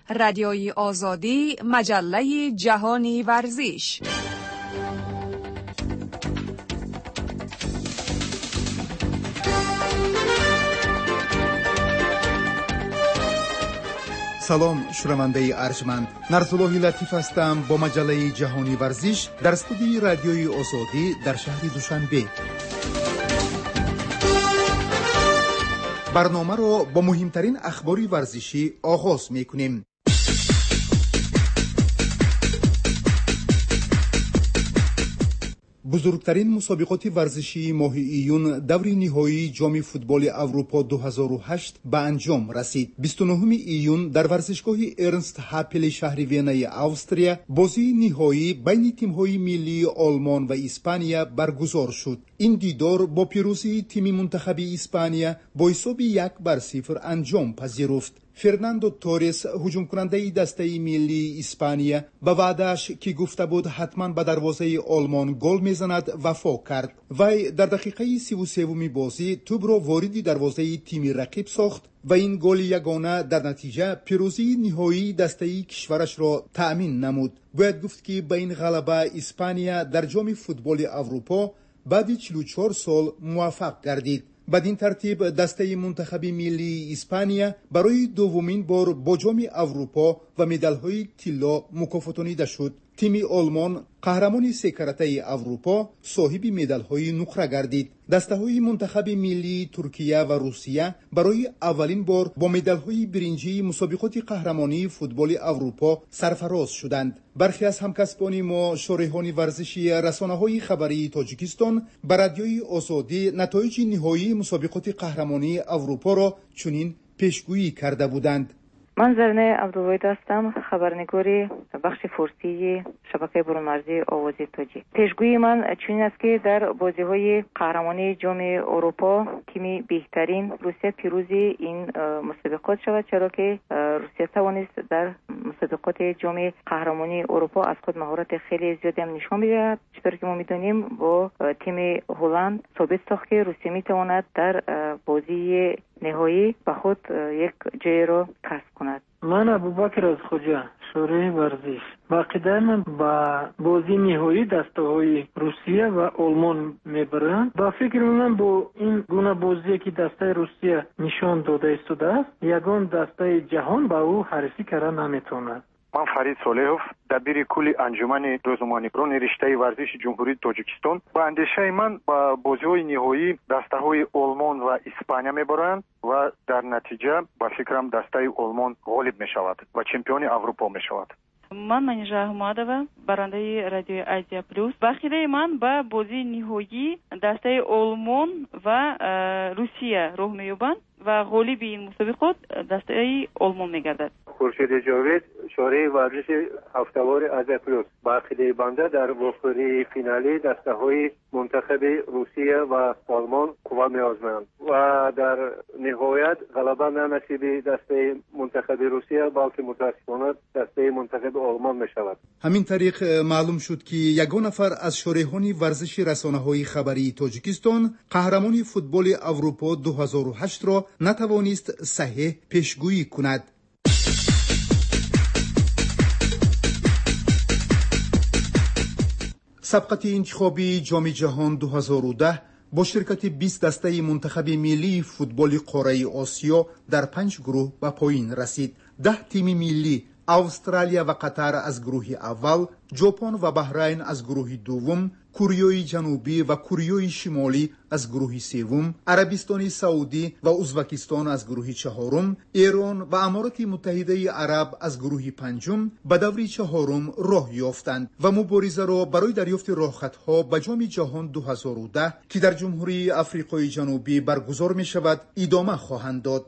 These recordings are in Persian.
رادیوی آزادی، مجله جهانی ورزش. سلام شنونده ارجمند، نرسولاه لطیف هستم با مجله جهانی ورزش در استودیوی رادیوی آزادی در شهر دوشنبه. برنامه را با مهمترین اخبار ورزشی آغاز می‌کنیم. بزرگترین مسابقات ورزشی ماه ایون دور نهایی جام فوتبال اروپا 2008 به انجام رسید. 29 ایون در ورزشگاه ارنست هاپل شهر وین استریا بازی نهایی بین تیم‌های ملی آلمان و اسپانیا برگزار شد. این دیدار با پیروزی تیم منتخب اسپانیا با حساب 1-0 انجام پذیرفت. فرناندو تورس هجوم کننده دسته ملی اسپانیا با وعده‌اش که گفته بود حتما به دروازه آلمان گل میزند وفا کرد. وی در دقیقه 33 بازی توپ را وارد دروازه تیم رقیب ساخت و این گل یگانه در نتیجه پیروزی نهایی دسته کشورش را تأمین نمود. باید گفت که با این غلبه اسپانیا در جام فوتبال اروپا بعد 44 سال موفق گردید. بدین ترتیب دسته منتخب ملی اسپانیا برای دومین بار با جام اروپا و مدال‌های طلا مکافاتانیده شد. تیم آلمان قهرمان سه کرته اروپا صاحب مدال‌های نقره گردید. دسته‌های منتخب ملی ترکیه و روسیه برای اولین بار با مدال‌های برنجی مسابقات قهرمانی فوتبال اروپا سرفراز شدند. برخی از همکسبان ما شارحان ورزشی رسانه‌های خبری تاجیکستان بر رادیوی آزادی نتایج نهایی مسابقات قهرمانی اروپا را چنین پیشگویی کرده بودند. من زرنه عبدالواحد هستم، خبرنگاری بخش فارسی شبکه برون‌مرزی آواز تاجیک. پیشگویی من چنین است که در بازی‌های قهرمانی جام اروپا تیم بهترین روسیه پیروزی این مسابقات شود، چرا که روسیه توانست در مسابقات جام قهرمانی اروپا از خود مهارت خیلی زیادی هم نشان بدهد. چطور که ما می‌دانیم با تیم هلند ثابت ساخت که روسیه می‌تواند در بازی نهایی به خود یک جای را کسب کند. من ابوبکر از خوجا، شورای ورزش. عقیده من با بازی نهایی دسته‌های روسیه و آلمان میبرند. با فکر من با این گونه بازی که دسته روسیه نشان داده است، یگان دسته جهان با او حریفی کردن نمیتواند. من فرید صالحов دبیر کل انجمن روزمانیگران رشته ورزش جمهوری تاجیکستان. با اندیشه من با بازی‌های نهایی دسته‌های آلمان و اسپانیا میبرند و در نتیجه با فکرم دسته آلمان غالب میشود و چمپیون اروپا میشود. من منیژه احمدова، برنده رادیو آزیا پلюс. با خیره من با بازی نهایی دسته آلمان و روسیه راه می‌یابند و غالب این مسابقات دسته آلمان می‌گردد. خورشید جاوید، شورای ورزش هفته‌وار آزیا پلюс. با خیره بنده در واقعه فینالی دسته‌های منتخب روسیه و آلمان قوا می‌آزمایند و در نهایت غلبه نصیب دسته منتخب روسیه بلکه متأسفانه دسته منتخب آلمان می‌شود. همین طریق معلوم شد که یگان نفر از شارحان ورزش رسانه‌های خبری تاجیکستان قهرمانی فوتبال اروپا 2008 را نتوانست صحیح پیشگویی کند. سبقت انتخابی جام جهان 2010 با شرکت 20 دسته منتخب ملی فوتبال قاره آسیا در 5 گروه به پایان رسید. 10 تیم ملی استرالیا و قطر از گروه اول، ژاپن و بحرین از گروه دوم، کره جنوبی و کره شمالی از گروه سوم، عربستان سعودی و ازبکستان از گروه چهارم، ایران و امارات متحده عرب از گروه پنجم به دور چهارم راه یافتند و مبارزه را برای دریافت راهخطها به جام جهان 2010 که در جمهوری آفریقای جنوبی برگزار می شود ادامه خواهند داد.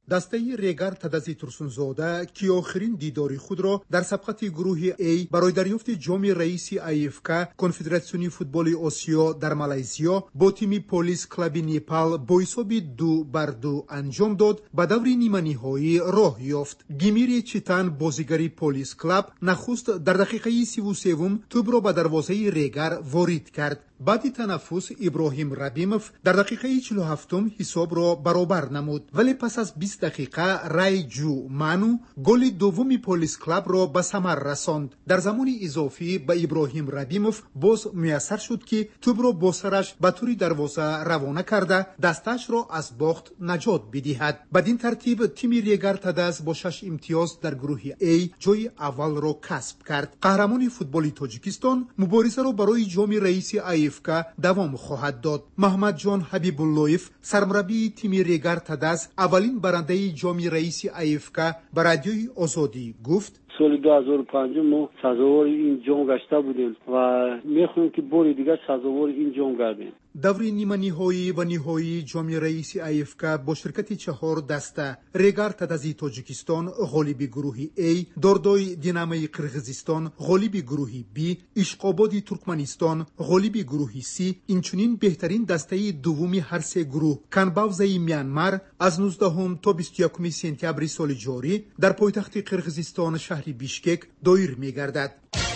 دسته ریگر تدزی ترسونزاده که آخرین دیداری خود را در سبقت گروه A برای دریافت جام رئیس AFK کنفدراسیون فوتبال آسیا در مالزیا با تیم پلیس کلاب نیپال با حساب 2-2 انجام داد. به دور نیمه نهایی راه یافت. گیمیر چیتان بازیگر پلیس کلاب نخست در دقیقه 33 توپ را به دروازه ریگر وارد کرد. بعد تنفس ابراهیم ربیموف در دقیقه 47 حساب را برابر نمود، ولی پس از 20 دقیقه رایجو مانو گل دوم پلیس کلاب را به ثمر رساند. در زمان اضافی به ابراهیم ربیموف باز میسر شد که توپ را با سرش به طور دروازه روانه کرده دستش را از باخت نجات بدهد. بدین ترتیب تیم ریگر تدز با 6 امتیاز در گروه A جای اول را کسب کرد. قهرمان فوتبال تاجیکستان مبارزه را برای جام رئیس AFK دوام خواهد داد. محمد جان حبیب اللهیف سرمربی تیم ریگر تدز اولین برنده جام رئیس AFK به رادیوی آزادی گفت: سال 2005 ما سزاوار این جام گشته بودیم و میخوایم که بار دیگر سزاوار این جام گردیم. دور نیمه نهایی و نهایی جام رئیس AFK با شرکت 4 دسته ریگر تدزی تاجیکستان غالب گروه A، داردای دینامای قرغیزستان غالب گروه B، اشقاباد ترکمنستان غالب گروه C. اینچنین بهترین دسته دومی هر سه گروه کنباوزای میانمار از 19 تا 21 سپتامبر سال جاری در پایتخت قرغیزستان شهر بیشکک دایر می‌گردد.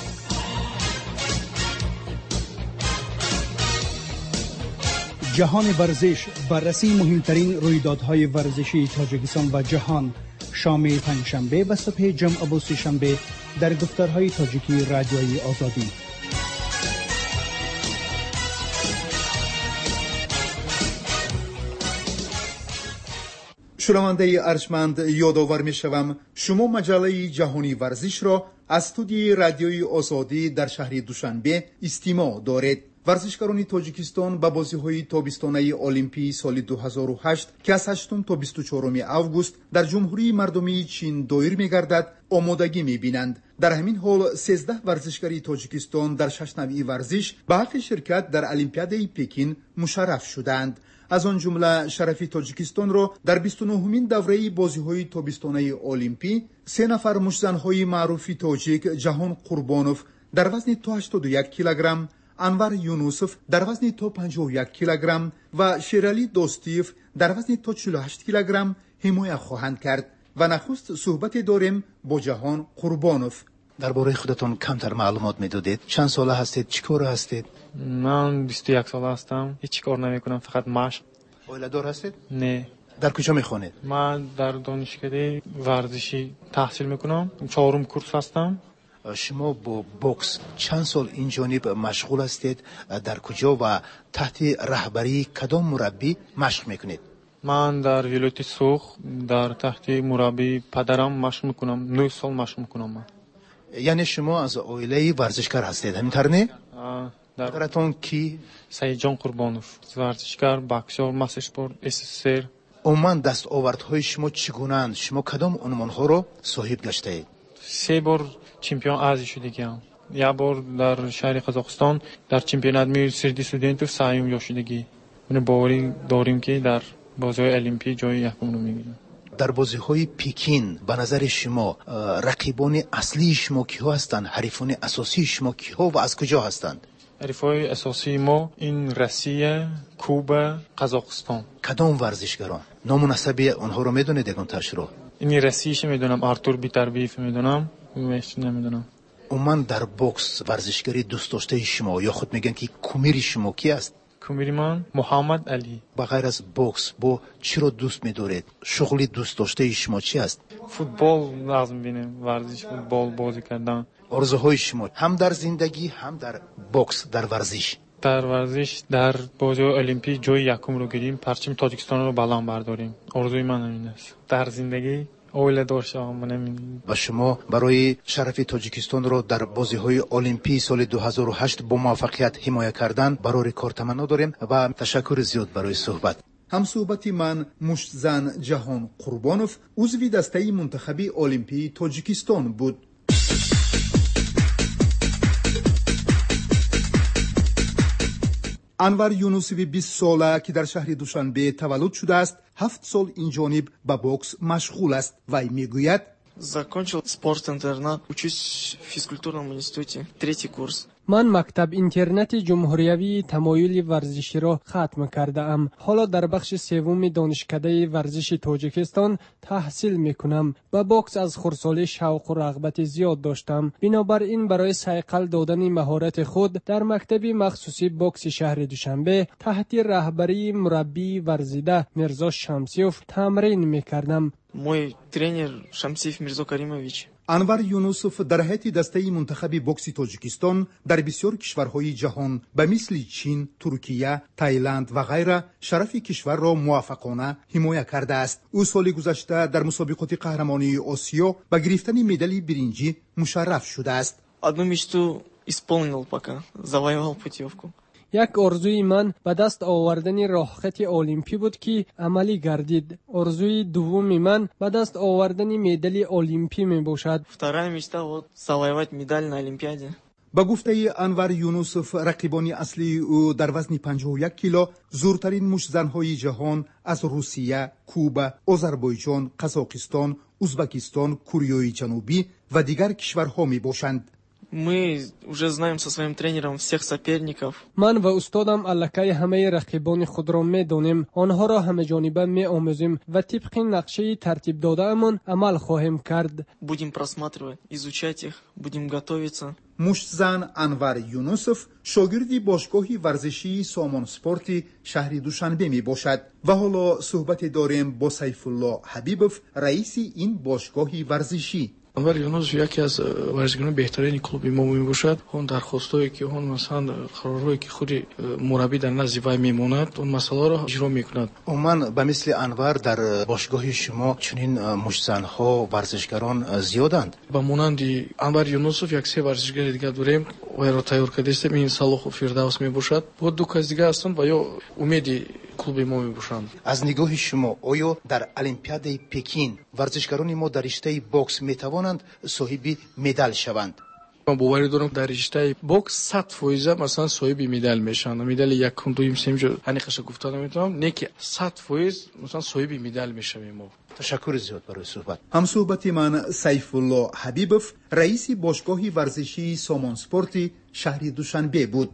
جهان ورزش بررسی مهمترین رویدادهای ورزشی تاجیکستان و جهان شام پنجشنبه و صبح جمعه و سه‌شنبه در گفتارهای تاجیکی رادیوی آزادی. شنونده ارجمند یادآور می‌شوم شما مجله جهانی ورزش را از استودیوی رادیوی آزادی در شهر دوشنبه استماع دارید. ورزشکاران تاجیکستان به بازی‌های تابستانه المپی سال 2008 که از 8 تا 24 آگوست در جمهوری مردمی چین دایر می‌گردد آمادگی می‌بینند. در همین حال 13 ورزشکاری تاجیکستان در 6 نوع ورزش به حق شرکت در المپیاد پکین مشرف شدند. از آن جمله شرف تاجیکستان را در 29مین دوره بازی‌های تابستانه المپی 3 نفر مشت‌زن‌های معروف تاجیک جهان قربانوف در وزن تا 81 کیلوگرم، انور یونوسف در وزن تا 51 کیلوگرم و شیرالی دوستیف در وزن تا 48 کیلوگرم حمایت خواهند کرد. و نخست صحبت داریم با جهان قربانوف. درباره خودتون کمتر معلومات میدادید؟ چند ساله هستید؟ چیکار هستید؟ من 21 ساله هستم. هیچ کار نمیکنم، فقط مشق. اوله دار هستید؟ نه. در کجا میخونید؟ من در دانشکده ورزشی تحصیل میکنم. 4م کورس هستم. شما با بوکس چند سال این جانب مشغول هستید؟ در کجا و تحت رهبری کدام مربی مشق میکنید؟ من در ولایت سوخ در تحت مربی پدرم مشق میکنم. 9 سال مشق میکنم من. یعنی شما از عائله ورزشکار هستید، همینطور نه؟ پدرتون کی؟ سعید جان قربانوف، ورزشکار، باکسور، ماست اسپورت، SSR. عموما دستاوردهای شما چگونه‌اند؟ شما کدام عنوان‌ها رو صاحب گشتید؟ 3 بار چمپیون آسیا شدگیم. یک بار در شهر قزاقستان در چمپیونات ملی سرد استودنتów سه‌م شدگی. من باوری داریم که در بازی‌های المپی جای یکم رو میگیریم. در بازی‌های پکین به نظر شما رقیبان اصلی شما کی‌ها هستند؟ حریفان اساسی شما کی‌ها و از کجا هستند؟ حریفای اساسی ما این روسیه، کوبا، قزاقستان. کدام ورزشکاران؟ نام و نسب اونها رو میدونید یگانتاش رو؟ این روسیش میدونم، آرتور بیتربیف میدونم، میش نمیدونم. عموما در بوکس ورزشکاری دوست داشته شما یا خود میگن که کمیر شما کی است؟ کمیر من محمد علی. با غیر از بوکس با چی رو دوست می‌دارید؟ شغلی دوست داشته شما چی است؟ فوتبال لازم بینیم، ورزش فوتبال بازی کردن. آرزوهای شما هم در زندگی هم در بوکس در ورزش؟ در ورزش در بازی المپی جای یکم رو گیریم، پرچم تاجیکستان رو بلند برداریم. آرزوی من همین است. در زندگی اوله داشتم من. و شما برای شرف تاجیکستان رو در بازی‌های المپی سال 2008 با موفقیت حمایت کردن برای کار تمنا داریم و تشکر زیاد برای صحبت. هم صحبتی من مشتزن جهان قربانوف عضو دسته منتخبی المپی تاجیکستان بود. انور یونوسوی 20 ساله که در شهر دوشنبه تولد شده است 7 سال این جانب به بوکس مشغول است. وی میگوید Закончил спортинтернат, учусь в физкультурном институте, 3-й курс. من مکتب اینترنتی جمهوریوی تمایل ورزشی را ختم کرده ام. حالا در بخش سوم دانشکده ورزش تاجیکستان تحصیل میکنم. به بوکس از خردسالی شوق و رغبت زیاد داشتم. بنابراین برای صیقل دادن مهارت خود در مکتب مخصوصی بوکس شهر دوشنبه تحت رهبری مربی ورزیده میرزا شمسیوف تمرین میکردم. Мой тренер Шамсиев Мирзо Каримович. انور یونوسوف در هیئت دسته منتخب بوکس تاجیکستان در بسیار کشورهای جهان به مثل چین، ترکیه، تایلند و غیره شرف کشور را موفقانه حمایت کرده است. او سال گذشته در مسابقات قهرمانی آسیا به گرفتن مدال برنجی مشرف شده است. Одну мечту исполнил пока, завоевал путевку. یک آرزوی من به دست آوردن راهخط المپی بود که عملی گردید. آرزوی دوم من به دست آوردن مدال المپی می باشد. Вторая мечта вот завоевать медаль на Олимпиаде. با گفته انور یونوسوف رقیبان اصلی او در وزن 51 کیلو زورترین مشت‌زن‌های جهان از روسیه، کوبا، آذربایجان، قزاقستان، ازبکستان، کره جنوبی و دیگر کشورها می باشند. Мы уже знаем со своим тренером всех соперников. من و استادم الکی همه رقیبان خود را می‌دانیم. آنها را همه جانبه می‌آموزیم و طبق نقشه ترتیب داده‌مان عمل خواهیم کرد. Будем просматривать, изучать их, будем готовиться. مشت‌زن انور یونوسوف شاگرد باشگاه ورزشی سامان سپورت شهر دوشنبه می باشد و حالا صحبت داریم با سیف الله حبیبوف رئیس این باشگاه ورزشی. انور یونوسوف یکی از ورزشکاران بهترین کلوب ما میباشد. اون درخواستایی که اون مثلا قرارهایی که خود مربی در نزد وی میموند اون مسئله را اجرا میکند. عموما به مثل انور در باشگاه شما چنین مشت‌زن‌ها ورزشکاران زیادند. با مانند انور یونوسوف یک سه ورزشکار دیگر داریم و را تیار کرده استیم. این صلاح و فردوس میباشد. بود دو کس دیگر هستند و یا امید کلوب ما میباشند. از نگاه شما آیا در المپیاد پکین ورزشکاران ما در رشته بوکس میتوانند صاحب مدال شوند؟ من باور دارم در رشته بوکس 100% مثلا صاحب مدال میشن. مدال یکم دوم سوم جو هنیخش گفتن نمیتونم نه که 100% مثلا صاحب مدال میشویم ما. تشکر زیاد برای صحبت. هم صحبت من سیف الله حبیبوف رئیس باشگاه ورزشی سامان سپورت شهر دوشنبه بود.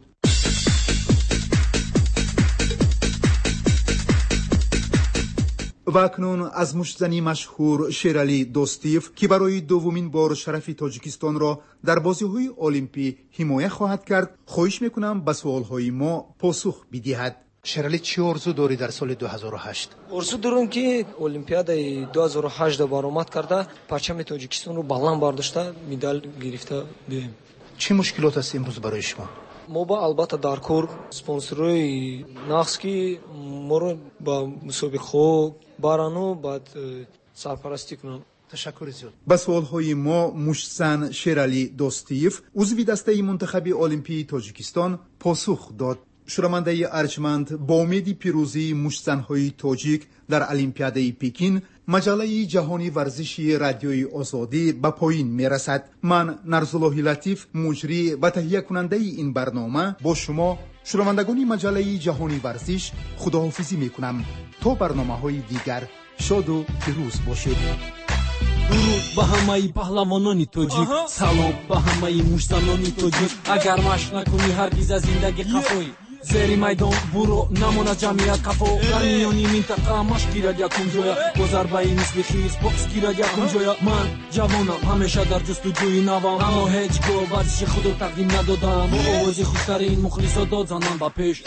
و اکنون از مشت‌زنی مشهور شیرالی دوستیف که برای دومین بار شرف تاجیکستان را در بازی‌های المپی حمایت خواهد کرد خواهش میکنم به سوال‌های ما پاسخ بدهد. شیرالی چی آرزو داری در سال 2008؟ آرزو دارم که المپیاد 2008 برآمد کرده پرچم تاجیکستان رو بلند برداشته مدال گرفته بیایم. چه مشکلات است امروز برای شما؟ ما با البته در کار اسپانسرای نقص که ما رو با مسابقه بارانو بعد سرپرستی کنم. تشکر زیاد. به سوال‌های ما مشت‌زن شیرالی دوستیف عضو دسته منتخب المپی تاجیکستان پاسخ داد. شرمنده ارجمند با امید پیروزی مشت‌زن‌های تاجیک در المپیاد پکین مجله جهانی ورزشی رادیوی آزادی به پایین میرسد. من نرزالله لطیف مجری و تهیه کننده این برنامه با شما شنوندگان مجله جهانی ورزش خداحافظی میکنم. تا برنامه‌های دیگر شاد و پیروز باشید. درود به همه پهلوانان تاجیک، سلام به همه مشت‌زنان تاجیک. اگر مشق نکنی هرگز از زندگی خفایی. زیر میدان برو نماند جمعیت کفو در میانی منطقه مشق گیرد یکم جویا با ضربه مثل خیز بوکس گیرد یکم جویا. من جوانم همیشه در جستجوی نوام اما هیچ گاه ورزش خود رو تقدیم ندادم. با آواز خوشترین مخلصا داد زنان با پیش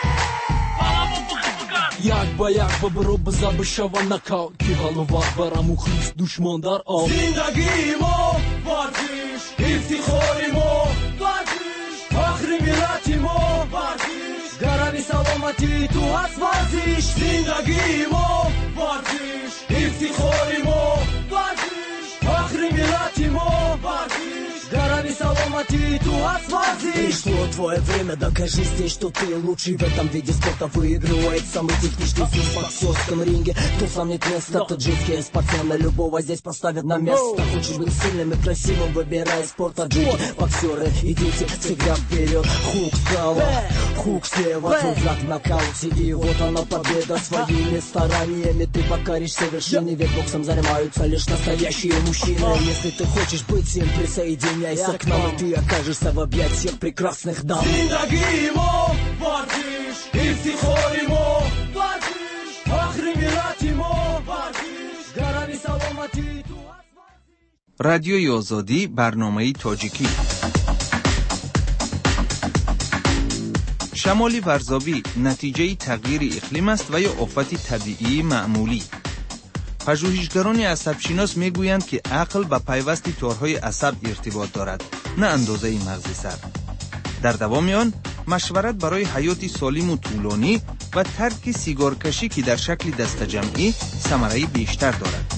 یک با یک برو بزا بشو نکاو که حالو وقت برا مخلص دشمن در آب. زندگی ما ورزش افتخاری ما ورزش فخر ملت ما ورزش گرمی سلامتی تو هست ورزش. زندگی ما ورزش افتخاری ما ورزش فخر ملت ما ورزش گرمی سلامتی саламати, ту асфальти. Пришло твое время, докажи здесь, что ты лучший в этом виде спорта. Выигрывает самый техничный в боксерском ринге. Кто сам нет места, таджикские спортсмены любого здесь поставят на место. Хочешь быть сильным и красивым, выбирай спорт. Таджики, боксеры, идите всегда вперед. Хук справа, хук слева, взгляд в нокауте. И вот она победа, своими стараниями ты покоришься вершине. Ведь боксом занимаются лишь настоящие мужчины. Если ты хочешь быть им, присоединяйся к нам, и ты окажешься в объятиях прекрасных дам. رادیوی آزادی برنامه تاجیکی. شمال ورزابی نتیجه تغییر اقلیم است و یا آفت طبیعی معمولی. پژوهشگران عصبشناس میگویند که عقل به پیوست تارهای عصب ارتباط دارد، نه اندازه مغز سر. در دوام آن مشورت برای حیات سالم و طولانی و ترک سیگارکشی که در شکل دسته جمعی ثمره بیشتر دارد.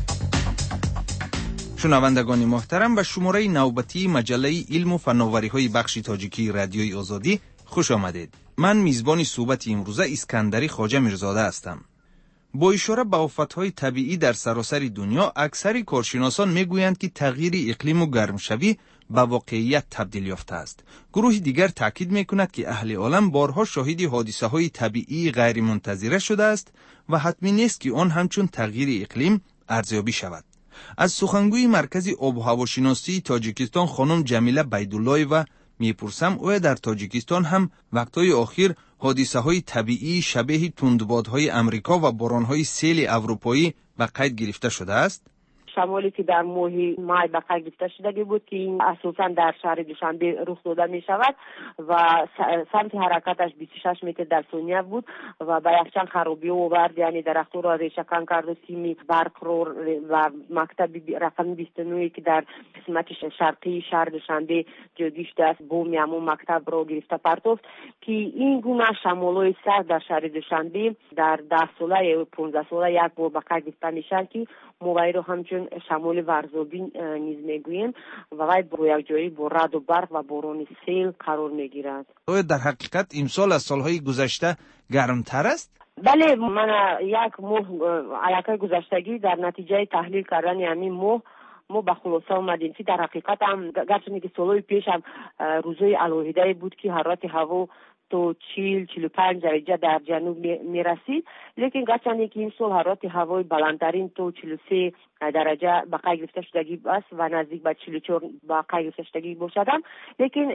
شنوندگان محترم، به شماره نوبتی مجله علم و فناوری‌های بخش تاجیکی رادیوی آزادی خوش آمدید. من میزبان صحبت امروزه اسکندری خواجه میرزاده هستم. با اشاره به آفت‌های طبیعی در سراسر دنیا، اکثر کارشناسان میگویند که تغییر اقلیم و گرمشوی به واقعیت تبدیل یافته است. گروه دیگر تاکید میکند که اهل عالم بارها شاهد حادثه‌های طبیعی غیر منتظره شده است و حتمی نیست که آن همچون تغییر اقلیم ارزیابی شود. از سخنگوی مرکز آب و هواشناسی تاجیکستان خانم جمیله بیدالله‌ایوا میپرسم آیا در تاجیکستان هم وقتهای اخیر حادثه‌های طبیعی شبیه تندبادهای امریکا و بارانهای سیل اروپایی به قید گرفته شده است؟ شمالی که در ماه مای به قید گرفته شده بود که این اساساً در شهر دوشنبه رخ داده می شود و سمت حرکتش 26 متر در ثانیه بود و با یخچال خرابی آورد، یعنی درخت‌ها را ریشه‌کن کرد و سیم برق و مکتب رقم 29 که در قسمت شرقی شهر دوشنبه جلوگیش دست بوم همون مکتب را گرفته پرتافت که این گونه شمال‌های سخت در شهر دوشنبه در 10 ساله یا 15 ساله یک بار به قید گرفته میشن که موقعی رو همچون شمال ورزابی نیز میگوییم و وای با یک جایی با رعد و برق و باران سیل قرار میگیرد. آیا در حقیقت امسال از سالهای گذشته گرمتر است؟ بله، من یک ماه علاقه گذشتگی در نتیجه تحلیل کردن همین ما به خلاصه آمدیم که در حقیقت هم گرچه که سالهای پیش هم روزهای الواحده بود که حرارت هوا تو 40-45 درجه در جنوب می رسید، لیکن گرچه که این سال حرارت هوای بلندترین تو 43 درجه به قید گرفته شدگی است و نزدیک به 44 به قید گرفته شدگی باشدم، لیکن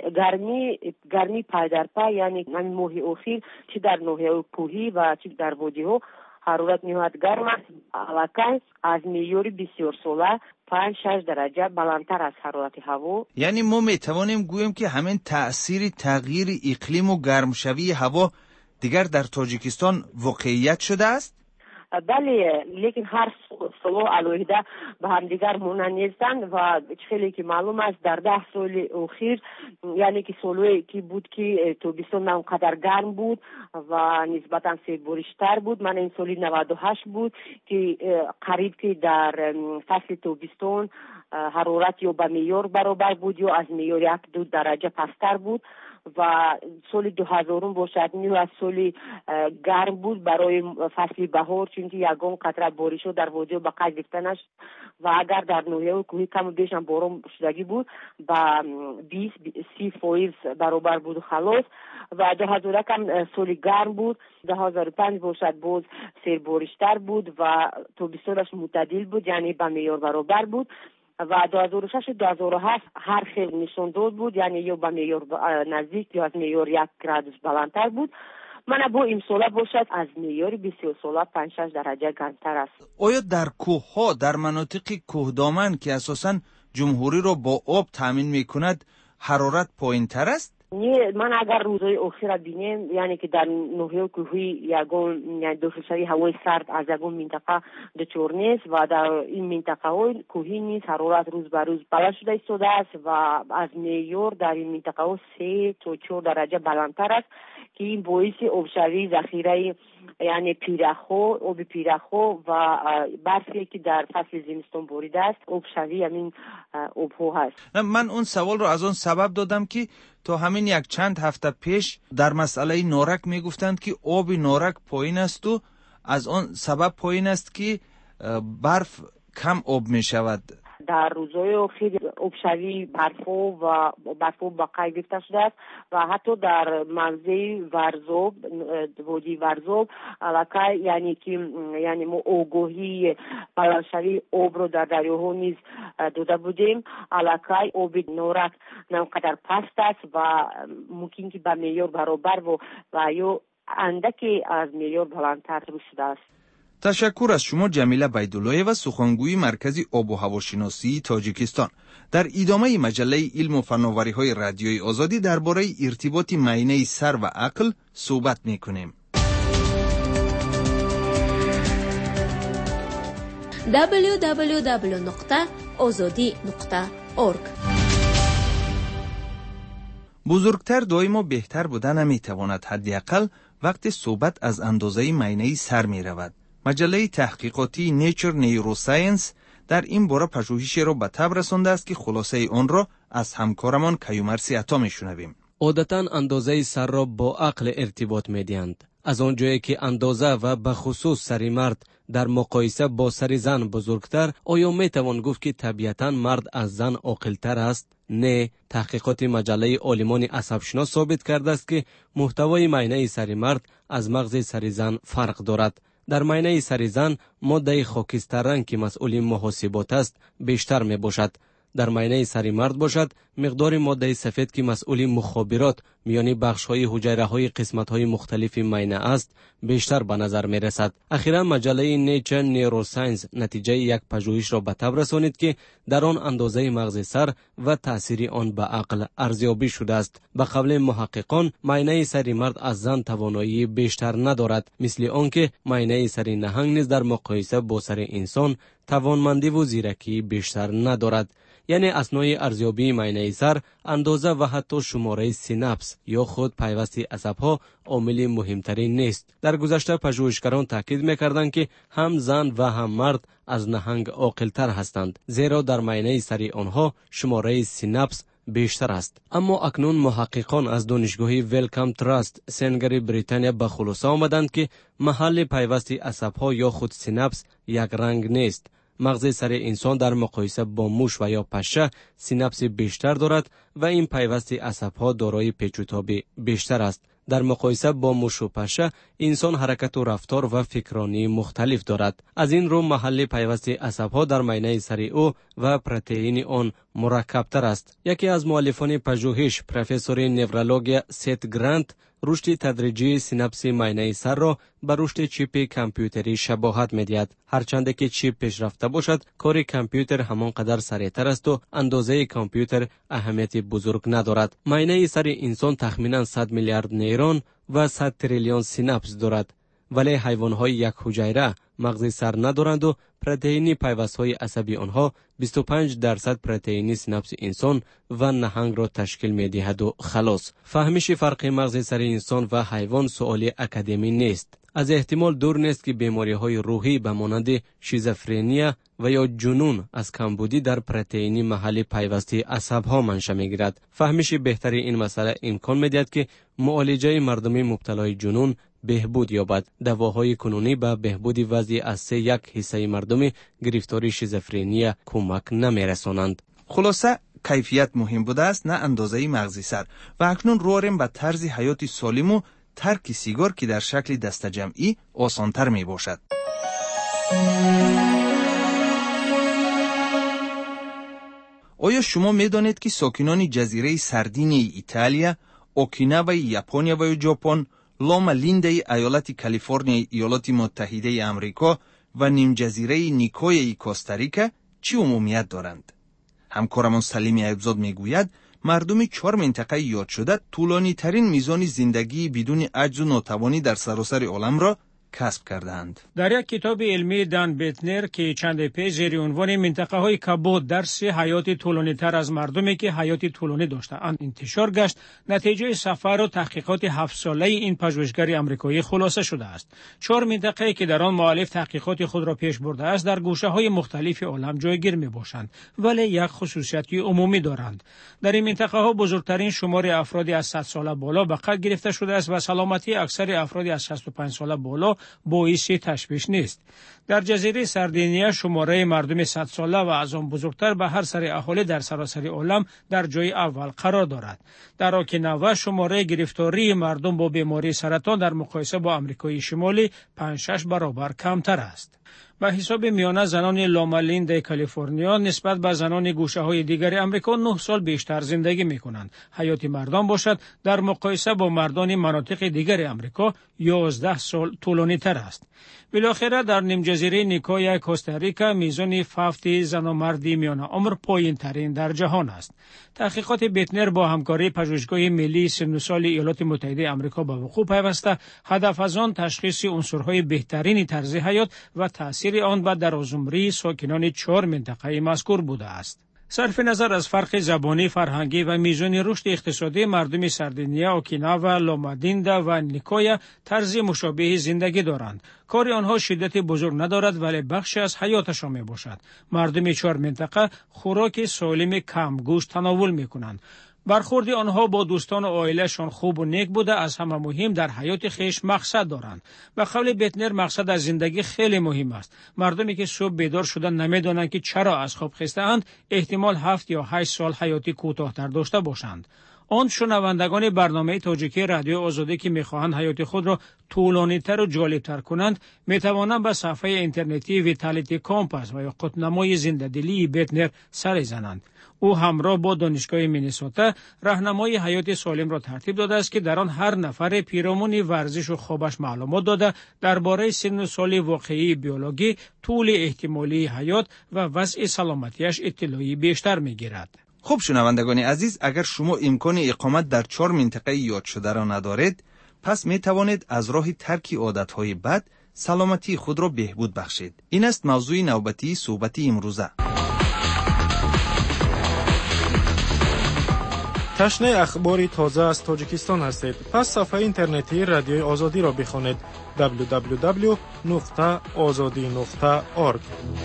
گرمی پای در پای، یعنی همین ماه اخیر چه در ناحیه کوهی و چه در وادی ها حرارت نهایت گرم است. علاقه از معیار بسیار ساله 5-6 درجه بلندتر از حرارت هوا. یعنی ما میتوانیم گوییم که همین تأثیر تغییر اقلیم و گرمشوی هوا دیگر در تاجیکستان واقعیت شده است؟ بله، لیکن هر سال علاوه به هم دیگر مانند نیستند و خیلی که معلوم است در 10 سال اخیر، یعنی که سالوی که بود که تابستان اونقدر گرم بود و نسبتا سرباریشتر بود. من این سالی 98 بود که قریب که در فصل تابستان حرارت یا به معیار برابر بود یا از معیار 1-2 درجه پستر بود و سال 2000 باشد نیو از سال گرم بود برای فصل بهار، چون که یگان قطره بارش در وادی به قید گرفته نشد و اگر در ناحیه کوهی کم و بیش هم باران شدگی بود با 20-30% برابر بود و خلاص. و 2000 کم سال گرم بود، 2005 باشد باز سرباریشتر بود و تابستانش معتدل بود، یعنی به معیار برابر بود و 2006-2007 هر خیلی نشان داد بود، یعنی یا به معیار نزدیک یا از معیار 1 گرادوس بلندتر بود. من با امساله باشد از معیار 20 ساله 5-6 درجه گرمتر است. آیا در کوه‌ها، در مناطق کوهدامن که اساساً جمهوری را با آب تامین میکند حرارت پایین‌تر است؟ نه، من اگر روزهای اخیر بینیم، یعنی که در ناحیه کوهی یگان داخلشوی هوای سرد از یگان منطقه دچار نیست و در این منطقه های کوهی نیز حرارت روز به روز بالا شده ایستاده است و از معیار در این منطقه ها 3 تا 4 درجه بلندتر است که این باعث آبشوی ذخیره یعنی پیرخو، آب پیرخو و برفی که در فصل زمستان باریده است، آب شوی همین آب ها هست. من اون سوال رو از اون سبب دادم که تا همین یک چند هفته پیش در مسئله نارک میگفتند که آب نارک پایین است و از اون سبب پایین است که برف کم آب می شود. در روزهای اخیر آبشوی برفو با قید گرفته شده است و حتی در موضع ورزوب، وادی ورزوب علاقه یعنی ما آگاهی بلندشوی آب رو در دریاها نیز داده بودیم. علاقه آب نارک نمقدر پست است و ممکن که به معیار برابر و یا اندکی از معیار بلندتر شده است. تشکر از شما جمیله بیدالله‌یeva، سخنگوی مرکز آب و هواشناسی تاجیکستان. در ادامه مجله علم و فناوری‌های رادیوی آزادی درباره ارتباط معینه سر و عقل صحبت می‌کنیم. www.azadi.org بزرگتر دائم و بهتر بودن نمی‌تواند، حداقل وقتی صحبت از اندازه معینه سر می‌رود. مجله تحقیقاتی نیچر نیوروساینس در این باره پژوهشی را به تب رسانده است که خلاصه آن را از همکارمان کیومرثی عطا میشنویم. عادتاً اندازه سر را با عقل ارتباط می‌دهند. از آنجایی که اندازه و به خصوص سر مرد در مقایسه با سر زن بزرگتر، آیا میتوان گفت که طبیعتاً مرد از زن عاقل‌تر است؟ نه. تحقیقات مجله عالمان عصبشناس ثابت کرده است که محتوای معینه سر مرد از مغز سر زن فرق دارد. در معینه سر زن ماده خاکستر رنگ که مسئول محاسبات است بیشتر می باشد. در معینه سر مرد باشد مقدار ماده سفید که مسئول مخابرات میانی بخش‌های حجره‌های قسمت‌های مختلف معینه است بیشتر به نظر می‌رسد. اخیراً مجله نیچر نیوروساینس نتیجه یک پژوهش را به تب رسانید که در آن اندازه مغز سر و تأثیر آن به عقل ارزیابی شده است. به قول محققان معینه سر مرد از زن توانایی بیشتر ندارد، مثل آنکه معینه سر نهنگ نیز در مقایسه با سر انسان توانمندی و زیرکی بیشتر ندارد. یعنی اسنای ارزیابی معینه سر، اندازه و حتی شماره سیناپس یا خود پیوست عصب‌ها عامل مهمترین نیست. در گذشته پژوهشگران تاکید می‌کردند که هم زن و هم مرد از نهنگ عاقل‌تر هستند، زیرا در معینه سر آنها شماره سیناپس بیشتر است. اما اکنون محققان از دانشگاه ویلکام تراست سنگری بریتانیا به خلاصه آمدند که محل پیوست عصب‌ها یا خود سیناپس یک رنگ نیست. مغز سر انسان در مقایسه با موش و یا پشه سیناپس بیشتر دارد و این پیوست عصب‌ها دارای پیچ و تاب بیشتر است. در مقایسه با موش و پشه انسان حرکت و رفتار و فکرانی مختلف دارد. از این رو محل پیوست عصب‌ها در معینه سر او و پروتئین آن مرکب‌تر است. یکی از مؤلفان پژوهش پروفسور نورولوژی سیت گرانت رشد تدریجی سیناپس معینه سر را به رشد چیپ کامپیوتری شباهت می‌دهد. هرچند که چیپ پیشرفته باشد، کار کامپیوتر همانقدر سریعتر است و اندازه کامپیوتر اهمیت بزرگ ندارد. معینه سر انسان تخمیناً 100 میلیارد نیرون و 100 تریلیون سیناپس دارد، ولی حیوان‌های یک حجره مغز سر ندارند و پروتئین پیوست‌های عصبی آنها 25% پروتئین سیناپس انسان و نهنگ را تشکیل می‌دهد و خلاص. فهمش فرق مغز سر انسان و حیوان سؤال اکادمی نیست. از احتمال دور نیست که بیماری‌های روحی به مانند شیزوفرنیا و یا جنون از کمبودی در پروتئین محل پیوستی عصب‌ها منشأ می‌گیرد. فهمش بهتری این مسئله امکان می‌دهد که معالجه مردم مبتلای جنون بهبود یابد. دواهای کنونی به بهبود وضع از 1/3 مردم گرفتار شیزوفرنیا کمک نمی‌رسانند. خلاصه کیفیت مهم بوده است، نه اندازه مغز سر. و اکنون رواریم به طرز حیات سالم و ترک سیگار که در شکل دسته جمعی آسانتر می باشد. آیا شما می دانید که ساکنان جزیره سردینی ایتالیا، اوکیناوا ژاپن و ژاپن، لاما لینده ایالت کالیفرنیا ایالات متحده آمریکا و نیم جزیره نیکویا کوستاریکا چی عمومیت دارند؟ همکارمان سلیم ایبزاد میگوید مردم 4 منطقه یاد شده طولانی ترین میزان زندگی بدون عجز و ناتوانی در سراسر عالم را کسب کردند. در یک کتاب علمی دان بیتنر که چند پیش زیر عنوان منطقه‌های کبود درس حیات طولانی‌تر از مردمی که حیات طولانی داشتند انتشار گشت، نتیجه سفر و تحقیقات 7 ساله این پژوهشگر آمریکایی خلاصه شده است. 4 منطقه که در آن مؤلف تحقیقات خود را پیش برده است در گوشه‌های مختلف عالم جایگیر می‌باشند، ولی یک خصوصیت عمومی دارند. در این منطقه‌ها بزرگترین شمار افرادی از 100 ساله بالا به قید گرفته شده است و سلامتی اکثر افرادی از 65 ساله بالا باعث تشویش نیست. در جزیره سردینیا شماره مردم 100 ساله و از آن بزرگتر به هر سر اهالی در سراسر عالم در جای اول قرار دارد. در اوکیناوا شماره گرفتاری مردم با بیماری سرطان در مقایسه با آمریکای شمالی 5-6 برابر کمتر است. به حساب میانه زنان لومالین کالیفرنیا نسبت به زنان گوشه‌های دیگر آمریکا 9 سال بیشتر زندگی می‌کنند. حیات مردان باشد در مقایسه با مردان مناطق دیگر آمریکا 11 سال طولانی‌تر است. بالاخره در نیم جزیره نیکویا کوستاریکا میزان فوت زن و مرد میانه عمر پایین‌ترین در جهان است. تحقیقات بیتنر با همکاری پژوهشگاه ملی سن و سال ایالات متحده آمریکا به وقوع پیوسته، هدف از آن تشخیص عنصرهای بهترین طرز حیات و تأثیر آن بر درآمدی ساکنان 4 منطقه مذکور بوده است. صرف نظر از فرق زبانی، فرهنگی و میزان رشد اقتصادی مردم سردینیا، اوکیناوا، لومادیندا و نیکویا طرز مشابه زندگی دارند. کار آنها شدت بزرگ ندارد ولی بخشی از حیاتشان می باشد. مردم 4 منطقه خوراک سالم کم گوشت تناول می کنند. برخورد آنها با دوستان و عائله‌شان خوب و نیک بوده. از همه مهم در حیات خیش مقصد دارند. به قول بیتنر مقصد از زندگی خیلی مهم است. مردمی که صبح بیدار شدن نمیدانند که چرا از خواب خسته‌اند احتمال 7 یا 8 سال حیاتی کوتاه‌تر داشته باشند. آن شنوندگان برنامه تاجیکی رادیو آزادی که می‌خواهند حیات خود را طولانی‌تر و جالب‌تر کنند می‌توانند به صفحه اینترنتی ویتالیتی کامپاس و یا قطب‌نمای زنده‌دلی بیتنر سر زنند. او همراه با دانشگاه مینیسوتا راهنمای حیات سالم را ترتیب داده است که در آن هر نفر پیرامون ورزش و خوابش معلومات داده درباره سن و سال واقعی بیولوژی، طول احتمالی حیات و وضع سلامتیش اطلاعی بیشتر می‌گیرد. خب شنوندگان عزیز، اگر شما امکان اقامت در 4 منطقه یاد شده را ندارید، پس می توانید از راه ترک عادت‌های بد سلامتی خود را بهبود بخشید. این است موضوع نوبتی صحبت امروزه. تشنه اخباری تازه از تاجیکستان هستید؟ پس صفحه اینترنتی رادیوی آزادی را بخوانید www.azadi.org.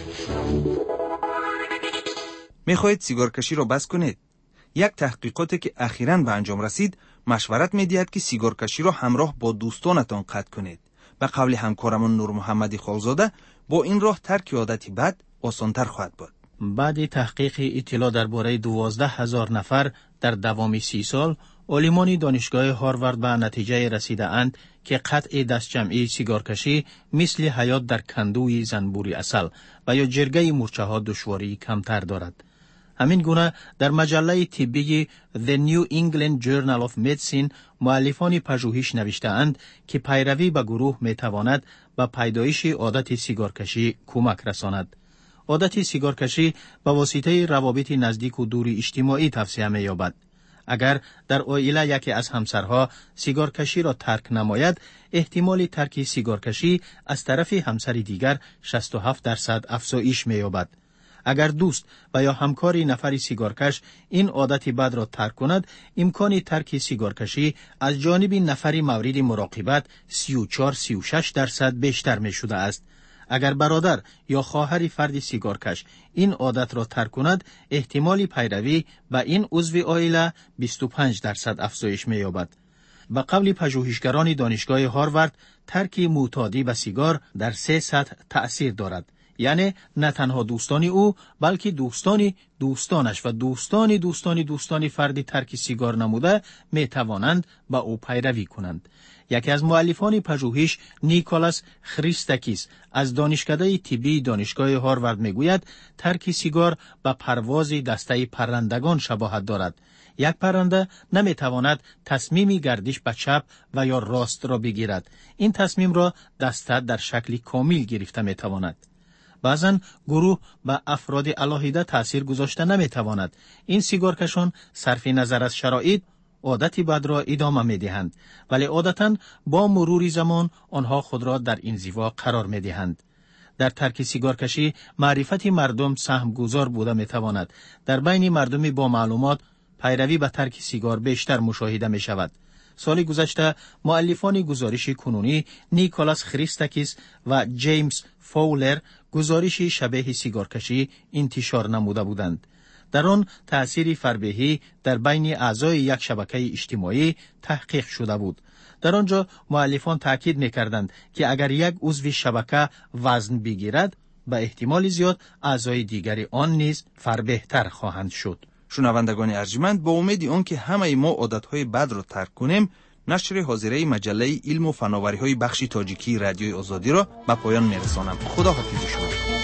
میخواهید سیگار کشی را بس کنید؟ یک تحقیقاتی که اخیراً به انجام رسید مشورت می‌دهد که سیگار کشی را همراه با دوستانتان قطع کنید. به قول همکارمون نور محمدی خالزاده، با این راه ترک عادتی بد آسان‌تر خواهد بود. بعد تحقیق اطلاع درباره 12,000 نفر در دوام 30 سال، عالمان دانشگاه هاروارد به نتیجه رسیده اند که قطع دستجمعی سیگارکشی مثل حیات در کندوی زنبوری عسل و یا جرگه مورچه ها دشواری کمتر دارد. همین گونه در مجله طبی The New England Journal of Medicine مؤلفان پژوهش نوشته اند که پیروی به گروه می تواند به پیدایش عادت سیگارکشی کمک رساند. عادت سیگارکشی به واسطه روابط نزدیک و دور اجتماعی توسعه می یابد. اگر در عائله یکی از همسرها سیگارکشی را ترک نماید، احتمال ترک سیگارکشی از طرف همسر دیگر 67% افزایش می یابد. اگر دوست و یا همکاری نفری سیگارکش این عادت بد را ترک کند، امکان ترک سیگارکشی از جانب نفری مورد مراقبت 34-36% بیشتر می شده است. اگر برادر یا خواهر فرد سیگارکش این عادت را ترک کند، احتمال پیروی به این عضو عائله 25% افزایش می یابد. به قول پژوهشگران دانشگاه هاروارد، ترک معتادی به سیگار در 3 سطح تأثیر دارد. یعنی نه تنها دوستان او، بلکه دوستانش و دوستان فردی ترک سیگار نموده می توانند به او پیروی کنند. یکی از مؤلفان پژوهش، نیکولاس خریستاکیس از دانشکده طبی دانشگاه هاروارد میگوید ترک سیگار به پرواز دسته پرندگان شباهت دارد. یک پرنده نمیتواند تصمیمی گردش به چپ و یا راست را بگیرد. این تصمیم را دسته در شکل کامل گرفته میتواند. بعضن گروه به افراد علاهیده تأثیر گذاشته نمیتواند. این سیگارکشان صرف نظر از شرایط، عادت بد را ادامه می‌دهند، ولی عادتاً با مرور زمان آنها خود را در انزوا قرار می‌دهند. در ترک سیگارکشی معرفت مردم سهمگذار بوده می‌تواند. در بین مردم با معلومات پیروی به ترک سیگار بیشتر مشاهده می‌شود. سال گذشته مؤلفان گزارش کنونی نیکولاس خریستاکیس و جیمز فاولر گزارش شبیه سیگارکشی انتشار نموده بودند. در آن تأثیر فربهی در بین اعضای یک شبکه اجتماعی تحقیق شده بود. در آنجا مؤلفان تاکید می‌کردند که اگر یک عضو شبکه وزن بگیرد، به احتمال زیاد اعضای دیگری آن نیز فربهتر خواهند شد. شنوندگان ارجمند، با امید آنکه همه ما عادتهای بد را ترک کنیم، نشر حاضره مجله علم و فناوری‌های بخش تاجیکی رادیوی آزادی را به پایان می‌رسانم. خدا حافظ شما.